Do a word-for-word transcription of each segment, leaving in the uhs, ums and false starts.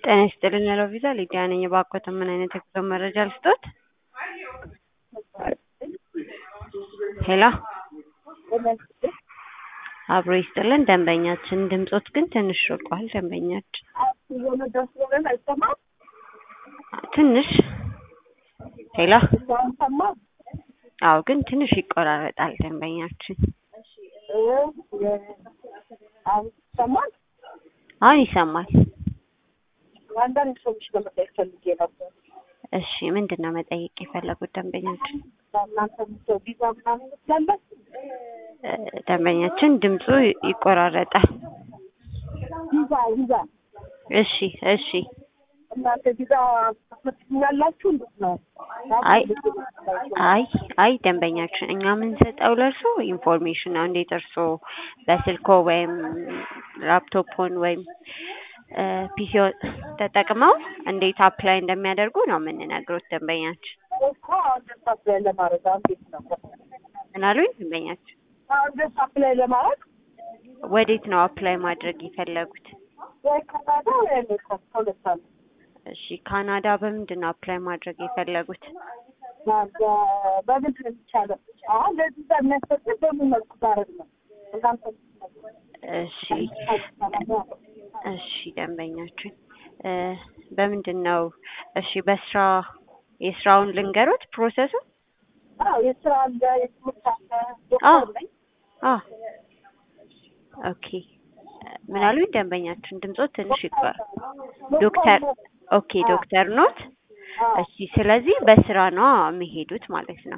ጤና ይስጥልኝ ሎቪዛ ሊዲያ ነኝ። ባኮተ ምን አይነት የጉዞ መረጃ ልስጦት? ሄሎ አብሮ ይስጥልን። ደንበኛችን ድምጾት ግን ትንሽ ርቋል። ደንበኛችን ትንሽ ሄሎ አው ግን ትንሽ ይቆራረጣል። ደንበኛችን አይ ይሰማል። አንዳንድ ሰዎች ለመጠየቅ ፈልጌ ነበር። እሺ ምንድነው መጠየቅ የፈለጉት ደንበኛችን? እናንተ ምንድነው ቪዛ ምናምን ይችላል? ደንበኛችን ድምጹ ይቆራረጣል። ቪዛ ቪዛ እሺ እሺ እናንተ ቪዛ ትመጥኛላችሁ እንዴ ነው? አይ አይ አይ ደንበኛችን እኛ ምን ሰጠው ለርሶ ኢንፎርሜሽን ነው። እንዴት እርሶ በስልኮ ወይም ላፕቶፕን ወይም ፒሲ ተጠቅመው እንዴት አፕላይ እንደሚያደርጉ ነው የምንነግሩት ደንበኛችን። እኮ አንደስ አፕላይ ለማድረግ እንዴት ነው? ምን አሉኝ ደንበኛችን? አንደስ አፕላይ ለማድረግ ወዴት ነው አፕላይ ማድረግ የፈለጉት? ወይ ካናዳ ወይ አሜሪካ ሁለታም። እሺ ካናዳ በምንድን ነው አፕላይ ማድረግ የፈለጉት? በምንድን ነው የሚቻለው? አሁን ለዚህ ዘመን በምን መልኩ ታረግ ነው? እናንተ እሺ እሺ ደንበኛችን በምንድን ነው? እሺ በስራ የስራውን ልንገሩት ፕሮሰሱ? አዎ የስራ አለ የትምህርት አለ ዶክተር ነኝ። አዎ ኦኬ ምን አሉኝ ደንበኛችን? ድምጾት ትንሽ ይቆራል። ዶክተር ኦኬ ዶክተር ኖት? እሺ ስለዚህ በስራ ነው የሚሄዱት ማለት ነው።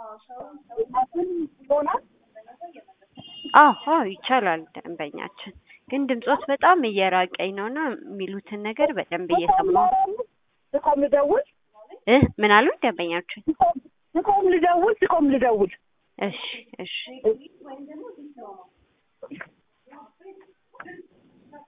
አዎ አዎ ይቻላል ደንበኛችን። ግን ድምጾት በጣም እየራቀኝ ነውና የሚሉትን ነገር በደንብ እየሰማሁ ስቆም ልደውል እ ምን አሉኝ ደንበኛችን? ስቆም ልደውል ስቆም ልደውል እሺ እሺ